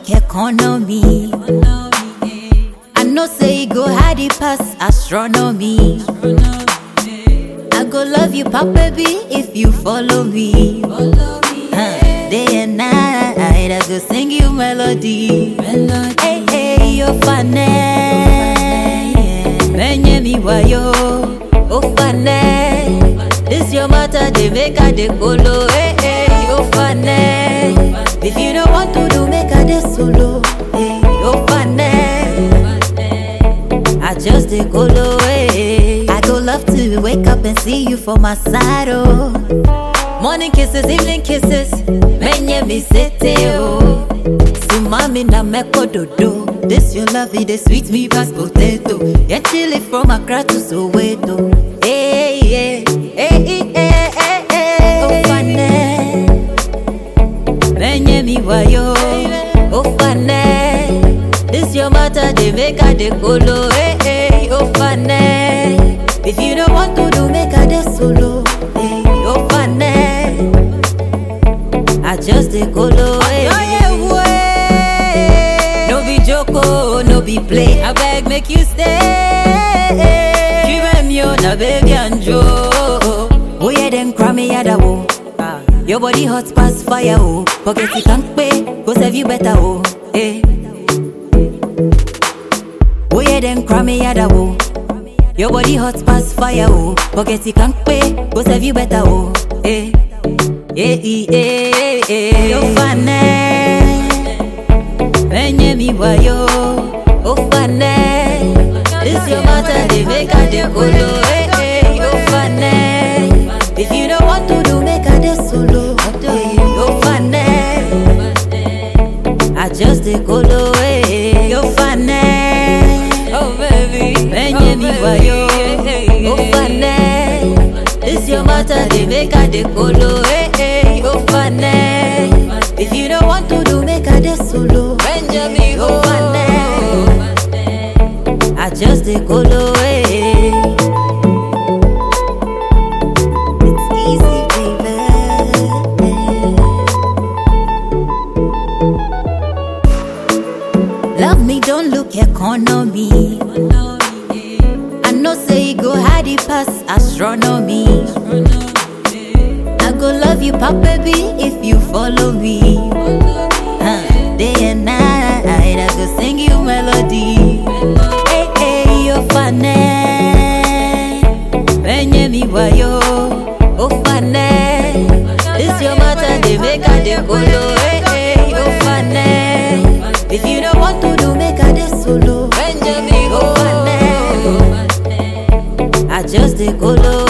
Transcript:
look economy. I know say you go hide it past astronomy. I go love you, pop baby, if you follow me. Day and night, I go sing you melody. Hey, hey, you're funny. Menye mi wayo, oh funny. This your matter, they make a de colo. Hey, hey, you're funny. If you don't want to do, make a de solo. Hey, you're funny. I just de colo. Hey, I go love to wake up and see you for my side. Oh. Morning kisses, evening kisses, menye mi sete oh. Sumami na meko dodo. This your lovey, they sweet me past potato. Yeah, chili from Accra to Soweto. Hey, yeah, hey, hey, hey, hey, hey. Oh, funny. Menye mi wayo. Oh, funny. This your matter, they make a de colo. Hey, hey, oh, funny. If you don't want to do, make a de solo. Hey, oh, funny. I just de colo. No be joko, no be play. I beg make you stay. Give me your na baby and Joe. Oh yeah, then cry me yada wo. Your body hot past fire oh. Forget you can't pay, go save you better oh. Hey. Oh yeah, then cry me yada wo. Your body hot past fire oh. Forget you can't pay, go save you better oh. Hey. Yeah, yeah, yeah, you're funny. Menye mi wayo, oh funny. This your matter, they make a de colo. Hey, hey, you're funny. If you don't want to do, make a de solo. Hey, you're funny. I just de colo. Hey, you're funny. Oh baby, menye mi wayo, oh funny. This your matter, they make a de colo. Hey, hey, oh funny. If you don't want to do, make a de solo. Benjamin, oh funny. I just de colo. Hey. It's easy, baby. Love me, don't look economy. I know say you go hide it past astronomy. I go love you, pop baby, if you follow me. Day and night, I go sing you melody. Hey, hey, you're funny. Menye mi wayo, oh funny. This your matter, they make a de colo. Hey, hey, you're funny. If you don't want to do, make a de solo. Benjamin, oh funny. I just de colo.